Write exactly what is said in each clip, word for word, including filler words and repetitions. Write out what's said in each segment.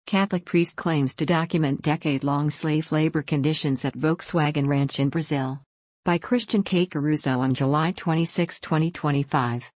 Catholic priest claims to document decade-long slave labor conditions at Volkswagen Ranch in Brazil. By Christian K. Caruso on July twenty-sixth, twenty twenty-five.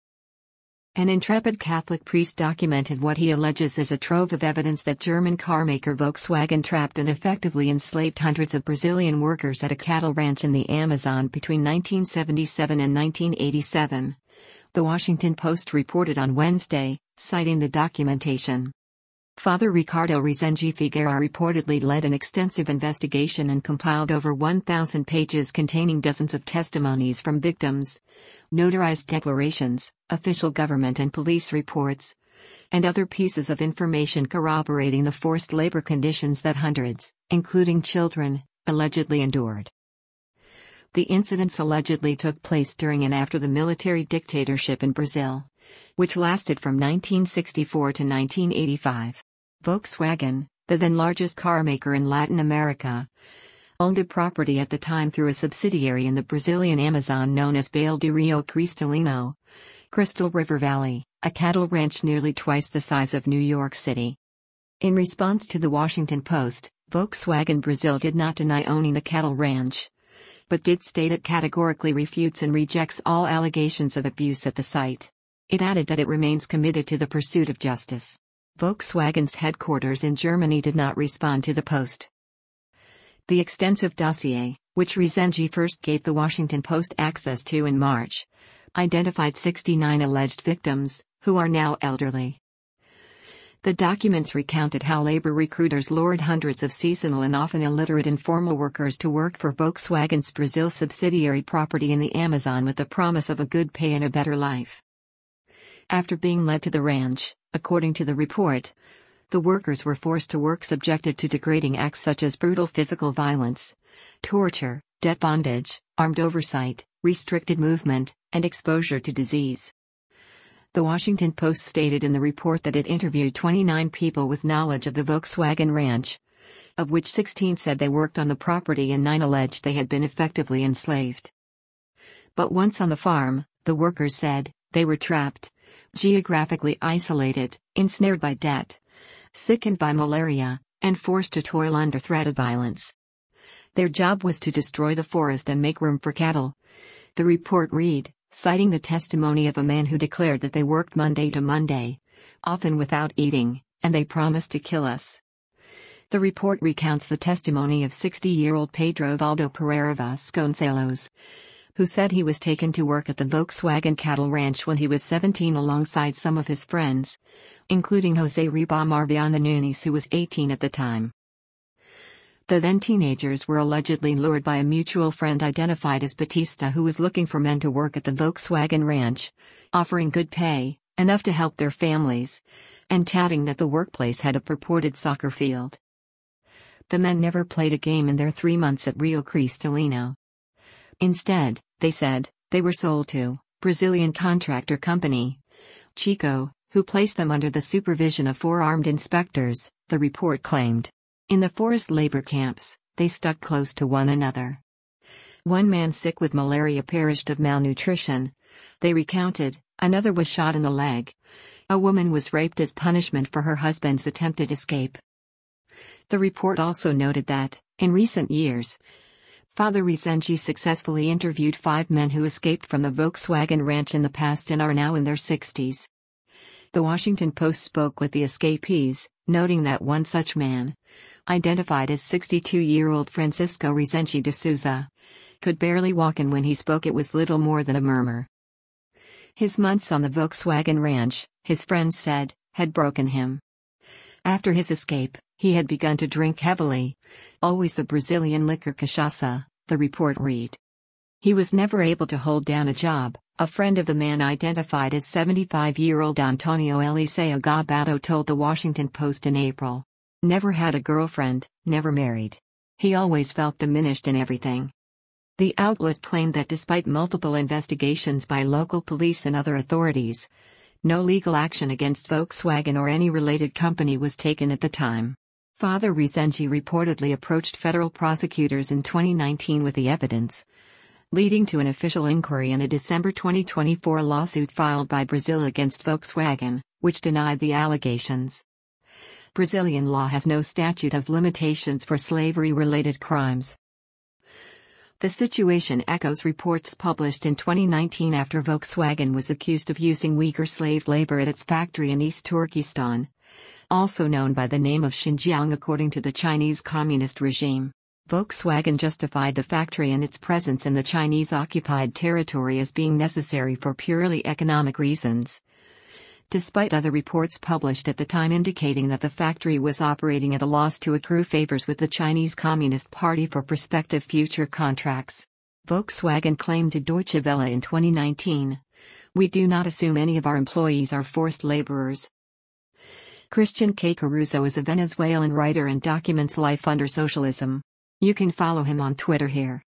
An intrepid Catholic priest documented what he alleges is a trove of evidence that German carmaker Volkswagen trapped and effectively enslaved hundreds of Brazilian workers at a cattle ranch in the Amazon between nineteen seventy-seven and nineteen eighty-seven. The Washington Post reported on Wednesday, citing the documentation. Father Ricardo Rezende Figueira reportedly led an extensive investigation and compiled over one thousand pages containing dozens of testimonies from victims, notarized declarations, official government and police reports, and other pieces of information corroborating the forced labor conditions that hundreds, including children, allegedly endured. The incidents allegedly took place during and after the military dictatorship in Brazil, which lasted from nineteen sixty-four to nineteen eighty-five. Volkswagen, the then largest car maker in Latin America, owned a property at the time through a subsidiary in the Brazilian Amazon known as Vale do Rio Cristalino, Crystal River Valley, a cattle ranch nearly twice the size of New York City. In response to the Washington Post, Volkswagen Brazil did not deny owning the cattle ranch, but did state it categorically refutes and rejects all allegations of abuse at the site. It added that it remains committed to the pursuit of justice. Volkswagen's headquarters in Germany did not respond to the Post. The extensive dossier, which Rezende first gave the Washington Post access to in March, identified sixty-nine alleged victims, who are now elderly. The documents recounted how labor recruiters lured hundreds of seasonal and often illiterate informal workers to work for Volkswagen's Brazil subsidiary property in the Amazon with the promise of a good pay and a better life. After being led to the ranch, according to the report, the workers were forced to work subjected to degrading acts such as brutal physical violence, torture, debt bondage, armed oversight, restricted movement, and exposure to disease. The Washington Post stated in the report that it interviewed twenty-nine people with knowledge of the Volkswagen Ranch, of which sixteen said they worked on the property and nine alleged they had been effectively enslaved. But once on the farm, the workers said, they were trapped, geographically isolated, ensnared by debt, sickened by malaria, and forced to toil under threat of violence. Their job was to destroy the forest and make room for cattle. The report read, citing the testimony of a man who declared that they worked Monday to Monday, often without eating, and they promised to kill us. The report recounts the testimony of sixty-year-old Pedro Valdo Pereira Vasconcelos, who said he was taken to work at the Volkswagen cattle ranch when he was seventeen alongside some of his friends, including José Ribamar Viana Nunes, who was eighteen at the time. The then teenagers were allegedly lured by a mutual friend identified as Batista, who was looking for men to work at the Volkswagen ranch, offering good pay, enough to help their families, and touting that the workplace had a purported soccer field. The men never played a game in their three months at Rio Cristalino. Instead, they said, they were sold to Brazilian contractor company Chico, who placed them under the supervision of four armed inspectors, the report claimed. In the forest labor camps, they stuck close to one another. One man sick with malaria perished of malnutrition, they recounted, another was shot in the leg. A woman was raped as punishment for her husband's attempted escape. The report also noted that, in recent years, Father Rezende successfully interviewed five men who escaped from the Volkswagen ranch in the past and are now in their sixties. The Washington Post spoke with the escapees, noting that one such man, identified as sixty-two-year-old Francisco Rezende de Souza, could barely walk, and when he spoke it was little more than a murmur. His months on the Volkswagen ranch, his friends said, had broken him. After his escape, he had begun to drink heavily, always the Brazilian liquor cachaça, the report read. He was never able to hold down a job, a friend of the man identified as seventy-five-year-old Antonio Eliseo Gabato told the Washington Post in April. Never had a girlfriend, never married. He always felt diminished in everything. The outlet claimed that despite multiple investigations by local police and other authorities, no legal action against Volkswagen or any related company was taken at the time. Father Rezende reportedly approached federal prosecutors in twenty nineteen with the evidence, leading to an official inquiry and a December twenty twenty-four lawsuit filed by Brazil against Volkswagen, which denied the allegations. Brazilian law has no statute of limitations for slavery-related crimes. The situation echoes reports published in twenty nineteen after Volkswagen was accused of using Uyghur slave labor at its factory in East Turkestan, also known by the name of Xinjiang according to the Chinese Communist regime. Volkswagen justified the factory and its presence in the Chinese-occupied territory as being necessary for purely economic reasons, despite other reports published at the time indicating that the factory was operating at a loss to accrue favors with the Chinese Communist Party for prospective future contracts. Volkswagen claimed to Deutsche Welle in twenty nineteen, "We do not assume any of our employees are forced laborers." Christian K. Caruso is a Venezuelan writer and documents life under socialism. You can follow him on Twitter here.